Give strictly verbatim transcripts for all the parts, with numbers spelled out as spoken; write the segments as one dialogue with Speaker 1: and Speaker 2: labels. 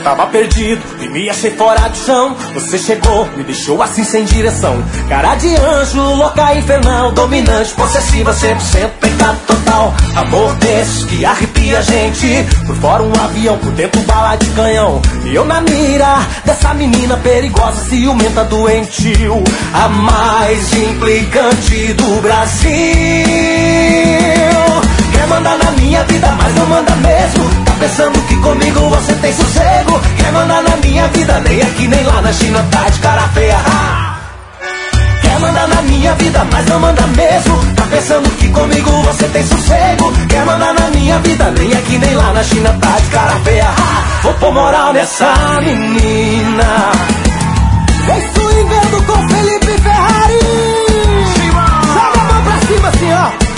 Speaker 1: Tava perdido e me achei fora de chão. Você chegou, me deixou assim sem direção. Cara de anjo, louca, infernal, dominante, possessiva, cem por cento pecado total. Amor desse que arrepia a gente. Por fora um avião, por dentro bala de canhão. E eu na mira dessa menina perigosa, ciumenta, doentio, a mais implicante do Brasil. Quer mandar na minha vida, mas não manda mesmo. Tá pensando que comigo você tem sossego? Quer mandar na minha vida, nem aqui nem lá na China, tá de cara feia. Quer mandar na minha vida, mas não manda mesmo. Tá pensando que comigo você tem sossego? Quer mandar na minha vida, nem aqui nem lá na China, tá de cara feia. Vou pôr moral nessa menina. Vem swingando com Felipe Ferrari. Joga a mão pra cima assim, ó.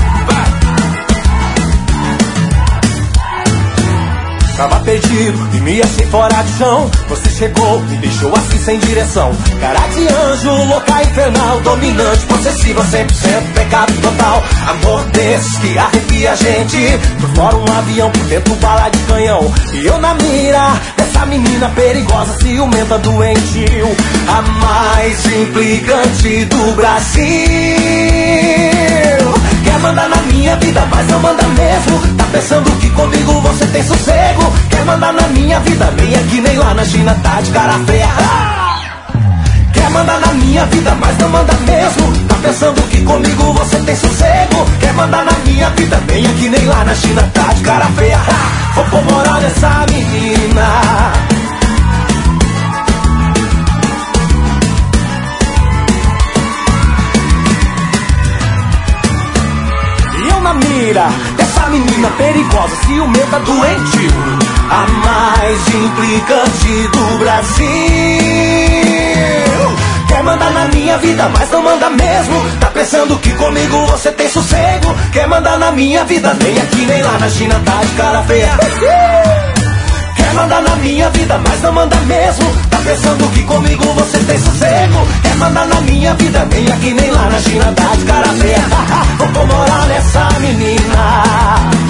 Speaker 1: Tava perdido e me achei fora de chão. Você chegou, me deixou assim sem direção. Cara de anjo, louca, infernal, dominante, possessiva, cem por cento pecado total. Amor desses que arrepia a gente. Por fora um avião, por dentro bala de canhão. E eu na mira dessa menina perigosa, ciumenta, doentio, a mais implicante do Brasil. Quer mandar na minha vida, mas não manda mesmo. Tá pensando que comigo você tem sossego? Quer mandar na minha vida, nem aqui nem lá na China, tá de cara feia. Quer mandar na minha vida, mas não manda mesmo. Tá pensando que comigo você tem sossego? Quer mandar na minha vida, nem aqui nem lá na China, tá de cara feia. Vou pôr moral nessa menina. Mira dessa menina perigosa, ciumenta, doentio, a mais implicante do Brasil. Quer mandar na minha vida, mas não manda mesmo. Tá pensando que comigo você tem sossego? Quer mandar na minha vida, nem aqui nem lá na China, tá de cara feia. Quer mandar na minha vida, mas não manda mesmo. Tá pensando que comigo você tem sossego? Quer mandar na minha vida, nem aqui nem lá na China, tá de cara feia. Vou pôr moral nessa menina.